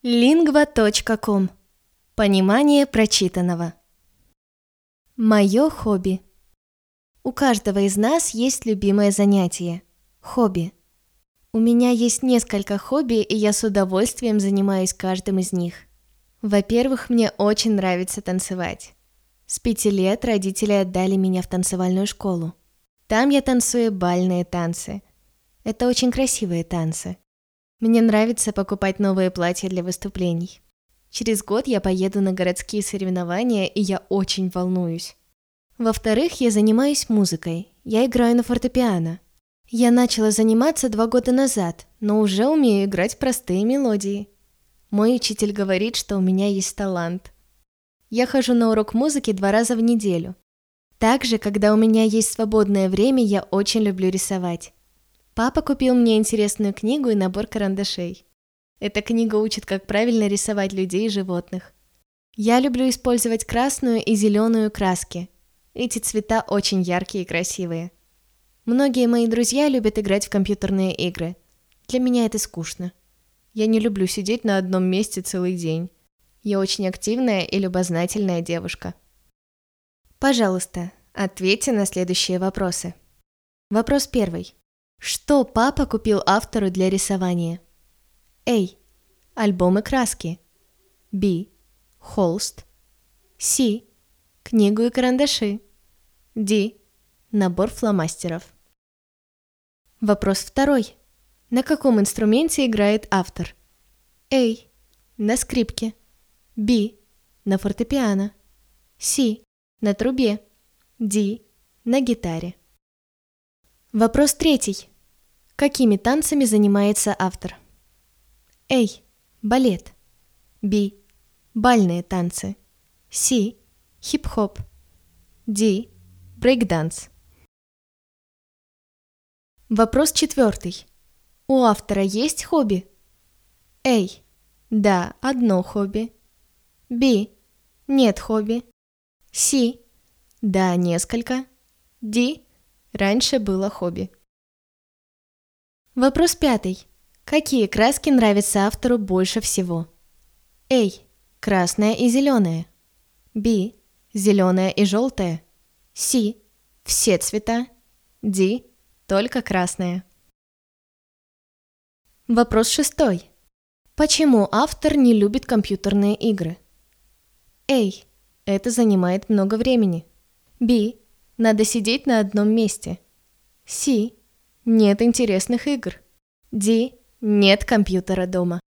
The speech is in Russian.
Lingva.com. Понимание прочитанного. Мое хобби. У каждого из нас есть любимое занятие – хобби. У меня есть несколько хобби, и я с удовольствием занимаюсь каждым из них. Во-первых, мне очень нравится танцевать. С 5 лет родители отдали меня в танцевальную школу. Там я танцую бальные танцы. Это очень красивые танцы. Мне нравится покупать новые платья для выступлений. Через год я поеду на городские соревнования, и я очень волнуюсь. Во-вторых, я занимаюсь музыкой. Я играю на фортепиано. Я начала заниматься 2 года назад, но уже умею играть простые мелодии. Мой учитель говорит, что у меня есть талант. Я хожу на урок музыки 2 раза в неделю. Также, когда у меня есть свободное время, я очень люблю рисовать. Папа купил мне интересную книгу и набор карандашей. Эта книга учит, как правильно рисовать людей и животных. Я люблю использовать красную и зеленую краски. Эти цвета очень яркие и красивые. Многие мои друзья любят играть в компьютерные игры. Для меня это скучно. Я не люблю сидеть на одном месте целый день. Я очень активная и любознательная девушка. Пожалуйста, ответьте на следующие вопросы. Вопрос 1. Что папа купил автору для рисования? A. Альбомы краски. B. Холст. C. Книгу и карандаши. D. Набор фломастеров. Вопрос 2. На каком инструменте играет автор? A. На скрипке. B. На фортепиано. C. На трубе. D. На гитаре. Вопрос 3. Какими танцами занимается автор? A. Балет. B. Бальные танцы. C. Хип-хоп. D. Брейк-данс. Вопрос 4. У автора есть хобби? A. Да, одно хобби. B. Нет хобби. C. Да, несколько. D. Раньше было хобби. Вопрос 5. Какие краски нравятся автору больше всего? A. Красная и зеленая. B. Зеленая и желтая. C. Все цвета. D. Только красная. Вопрос 6. Почему автор не любит компьютерные игры? A. Это занимает много времени. B. Надо сидеть на одном месте. C. Нет интересных игр. D. Нет компьютера дома.